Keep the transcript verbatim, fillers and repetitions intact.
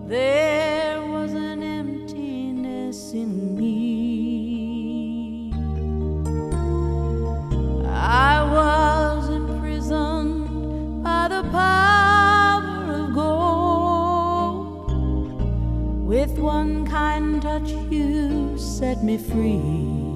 there was an emptiness in me. I was imprisoned by the power of gold. With one kind touch you set me free.